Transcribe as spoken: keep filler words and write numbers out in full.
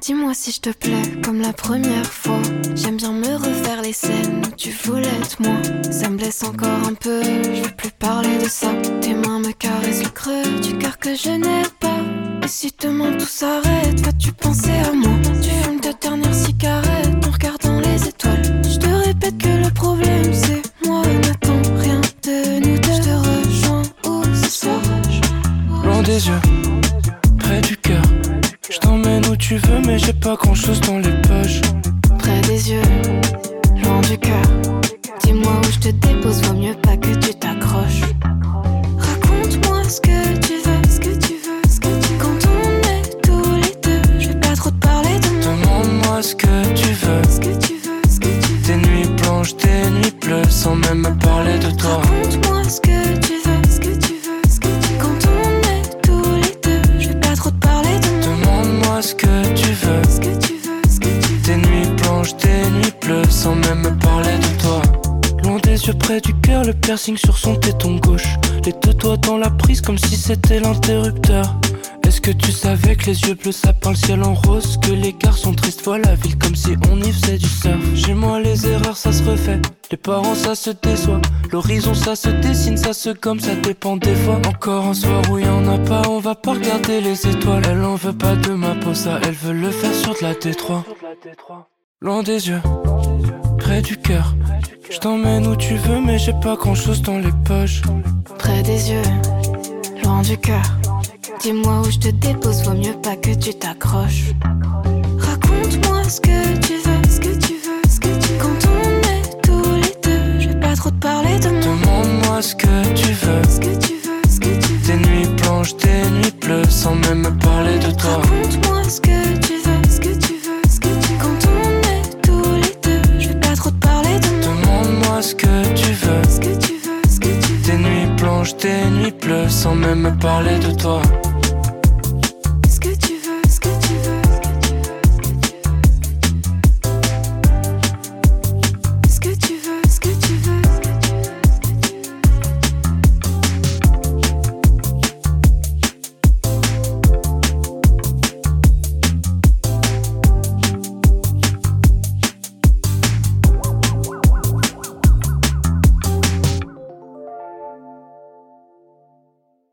Dis-moi si je te plais comme la première fois. J'aime bien me refaire les scènes où tu voulais être moi. Ça me blesse encore un peu, je veux plus parler de ça. Tes mains me caressent le creux du cœur que je n'ai pas. Et si demain tout s'arrête, vas-tu penser à moi? Tu fumes ta dernière cigarette en regardant les étoiles. Je te répète que le problème c'est moi. N'attends rien de nous deux. Je te rejoins où ce soir. Loin des yeux, près du cœur. Je t'emmène où tu veux mais j'ai pas grand chose dans les poches. Près des yeux, loin du cœur. Dis-moi où je te dépose, vaut mieux pas que tu t'accroches. Raconte-moi ce que tu veux, ce que tu veux, ce que tu veux. Quand on est tous les deux, je vais pas trop te parler de moi. Demande-moi ce que tu veux, Ce que tu veux, ce que tu veux. tes nuits blanches, tes nuits bleues, sans même me parler de toi. Raconte-moi ce que tu veux, ce que tu veux, ce que tu veux. Quand on est tous les deux, je vais pas trop te parler de moi. Demande-moi ce que tu veux, Ce que tu veux, ce que tu veux. tes nuits blanches, tes nuits bleues, sans même me parler de toi. Loin des yeux, près du cœur, le piercing sur son téton gauche. Les deux doigts dans la prise comme si c'était l'interrupteur. Est-ce que tu savais que les yeux bleus ça peint le ciel en rose? Que les garçons tristes voient la ville comme si on y faisait du surf. Chez moi les erreurs ça se refait, les parents ça se déçoit. L'horizon ça se dessine, ça se gomme, ça dépend des fois. Encore un soir où y en a pas, on va pas regarder les étoiles. Elle en veut pas de ma peau, ça elle veut le faire sur de la T trois. Loin des yeux, près du cœur. Je t'emmène où tu veux mais j'ai pas grand chose dans les poches. Près des yeux, loin du cœur. Dis-moi où je te dépose, vaut mieux pas que tu t'accroches. Raconte-moi ce que tu veux, ce que tu veux, ce que tu veux. Quand on est tous les deux, je vais pas trop te parler de moi. Demande-moi ce que tu veux, Ce que tu veux, ce que tu veux. tes nuits blanches, tes nuits bleues, sans même me parler de toi. Raconte-moi ce que tu veux, ce que tu veux, ce que tu veux. Quand on est tous les deux, je vais pas trop te parler de moi. Demande-moi ce que tu veux, Ce que tu veux, ce que tu veux. tes nuits blanches, tes nuits bleues, sans même me parler de toi.